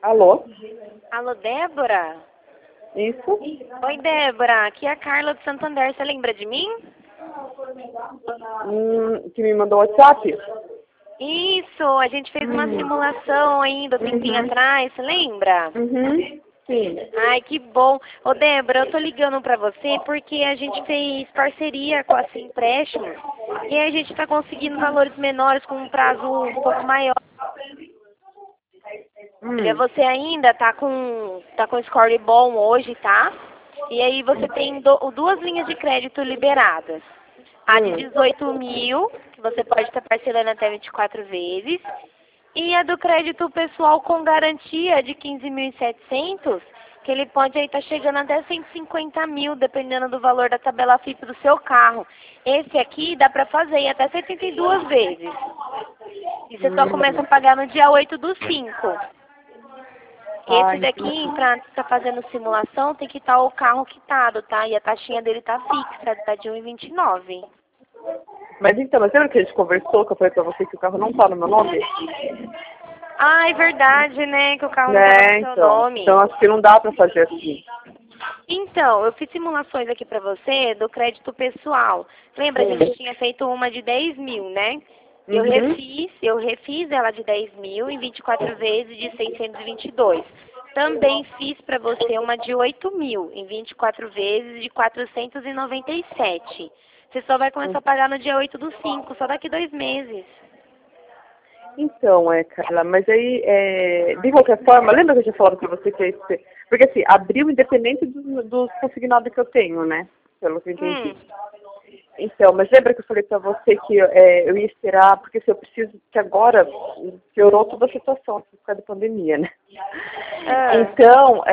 Alô? Alô, Débora? Isso? Oi, Débora. Aqui é a Carla do Santander. Você lembra de mim? Que me mandou o WhatsApp? Isso, a gente fez uma simulação ainda um tempinho atrás, você lembra? Sim. Ai, que bom. Ô, Débora, eu tô ligando pra você porque a gente fez parceria com a Empréstimos e a gente tá conseguindo valores menores com um prazo um pouco maior. Olha, você ainda tá com score bom hoje, tá? E aí você tem duas linhas de crédito liberadas. A de 18 mil, que você pode estar parcelando até 24 vezes. E a do crédito pessoal com garantia de 15.700, que ele pode aí estar chegando até 150 mil, dependendo do valor da tabela FIP do seu carro. Esse aqui dá para fazer em até 72 vezes. E você só começa a pagar no dia 8 do 5. Esse daqui, pra estar fazendo simulação, tem que estar o carro quitado, tá? E a taxinha dele tá fixa, tá de 1,29. Mas então, mas lembra que a gente conversou, que eu falei pra você que o carro não tá no meu nome? Ah, é verdade, né? Que o carro não tava no seu nome. Então acho que não dá pra fazer assim. Então, eu fiz simulações aqui pra você do crédito pessoal. Lembra, a gente tinha feito uma de 10 mil, né? Eu refiz ela de 10 mil em 24 vezes de 622. Também fiz para você uma de 8 mil em 24 vezes de 497. Você só vai começar a pagar no dia 8 do 5, só daqui 2 meses. Então, Carla, mas aí, de qualquer forma, lembra que eu tinha falado pra você que porque assim, abriu independente dos consignados que eu tenho, né? Pelo que eu entendi. Então, mas lembra que eu falei pra você que eu ia esperar, porque assim, eu preciso que agora piorou toda a situação por causa da pandemia, né? Então,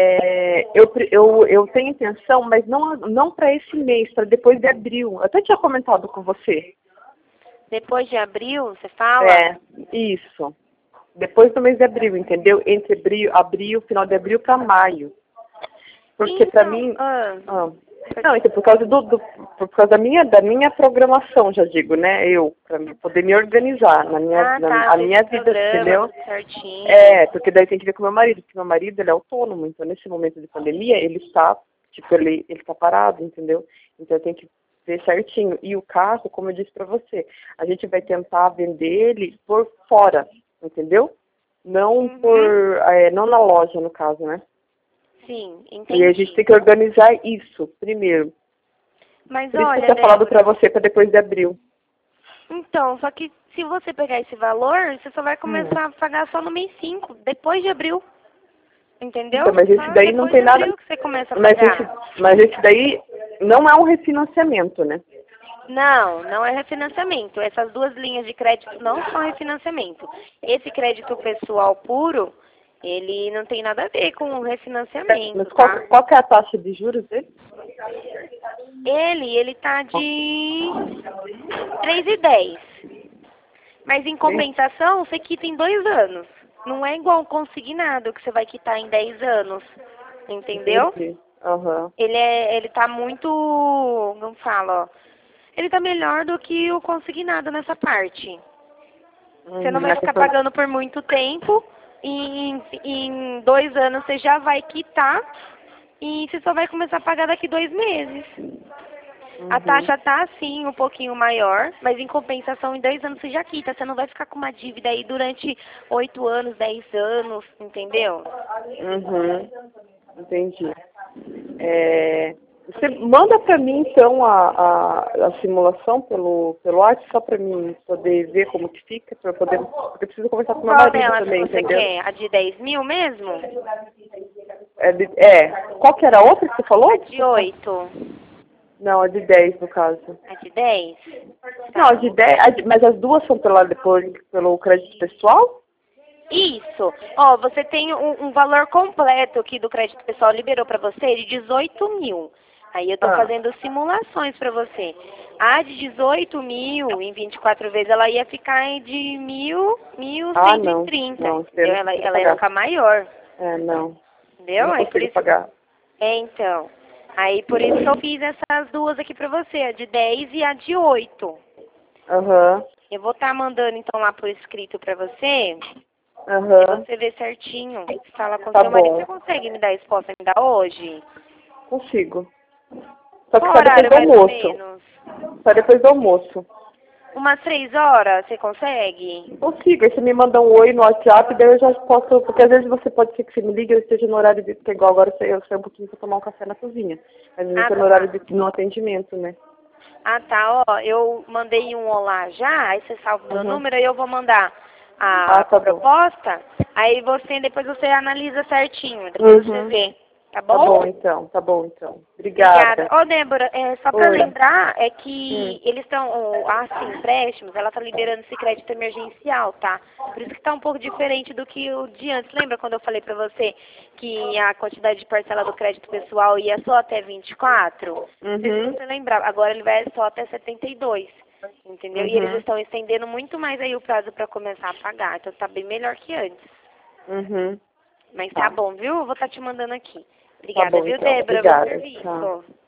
eu tenho intenção, mas não para esse mês, para depois de abril. Eu até tinha comentado com você. Depois de abril, você fala? Isso. Depois do mês de abril, entendeu? Entre abril, final de abril para maio. Porque então, para mim... Não, então por causa da minha programação, já digo, né? Para poder me organizar na minha vida, entendeu? Certinho. Porque daí tem que ver com meu marido, porque meu marido ele é autônomo, então nesse momento de pandemia ele está, ele está parado, entendeu? Então eu tenho que ver certinho. E o carro, como eu disse para você, a gente vai tentar vender ele por fora, entendeu? Não não na loja, no caso, né? Sim, entendi. E a gente tem que organizar isso primeiro. Mas Por isso olha, que eu tinha falado para você para depois de abril. Então, só que se você pegar esse valor, você só vai começar a pagar só no mês 5, depois de abril. Entendeu? Então, mas esse daí não tem nada. Que você começa a pagar. Mas esse daí não é um refinanciamento, né? Não, não é refinanciamento. Essas duas linhas de crédito não são refinanciamento. Esse crédito pessoal puro, ele não tem nada a ver com o refinanciamento. Mas qual que é a taxa de juros dele? Ele tá de 3,10. Mas em compensação, você quita em 2 anos. Não é igual um consignado que você vai quitar em 10 anos. Entendeu? Entendi. Ele tá muito, não fala, ó. Ele tá melhor do que o consignado nessa parte. Você não vai ficar pagando por muito tempo. E em 2 anos você já vai quitar. E você só vai começar a pagar daqui 2 meses. A taxa tá, assim, um pouquinho maior, mas em compensação, em 2 anos você já quita. Você não vai ficar com uma dívida aí durante 8 anos, 10 anos, entendeu? Entendi. Você manda para mim, então, a simulação pelo WhatsApp, só para mim poder ver como que fica, para poder, porque eu preciso conversar com meu marido também, Qual você entendeu? quer? A de 10 mil mesmo? Qual que era a outra que você falou? A de 8. Não, a de 10 no caso. A de 10? Não, a de 10, mas as duas são pelo crédito pessoal? Isso. Ó, você tem um valor completo que do crédito pessoal liberou para você de 18 mil. Aí eu tô fazendo simulações para você. A de 18 mil em 24 vezes, ela ia ficar de 1.130. Não, entendeu? Ela ia ficar maior. Não. Entendeu? Não Aí por consigo isso. pagar. Então. Aí por isso que eu fiz essas duas aqui pra você, a de 10 e a de 8. Eu vou estar mandando então lá por escrito pra você. Aham. Você vê certinho. Fala com Tá seu marido. bom. Você consegue me dar a resposta ainda hoje? Consigo. Só que Qual só depois horário do mais ou almoço. menos? Só depois do almoço. Umas 3 horas, você consegue? Consigo. Aí você me manda um oi no WhatsApp, daí eu já posso... Porque às vezes você pode ser que você me ligue e eu esteja no horário de... Porque igual agora eu saio um pouquinho pra tomar um café na cozinha. Às vezes eu Ah, tô no tá. horário no atendimento, né? Ah, tá. Ó, eu mandei um olá já, aí você salva o meu Uhum. número, aí eu vou mandar Ah, a tá bom. proposta, aí depois você analisa certinho, depois você Uhum. vê. Tá Tá bom? bom, então. Tá bom, então. Obrigada. Obrigada. Ô, Débora, só para Oi. lembrar, é que Hum. eles estão, assim, empréstimos, ela tá liberando esse crédito emergencial, tá? Por isso que tá um pouco diferente do que o de antes. Lembra quando eu falei para você que a quantidade de parcela do crédito pessoal ia só até 24? Não sei se Uhum. você lembrar. Agora ele vai só até 72, entendeu? E eles Uhum. estão estendendo muito mais aí o prazo para começar a pagar. Então tá bem melhor que antes. Uhum. Mas tá Tá. bom, viu? Eu vou estar te mandando aqui. Tá Obrigada, bom, viu, então. Débora? Bom Obrigada. Tchau. serviço.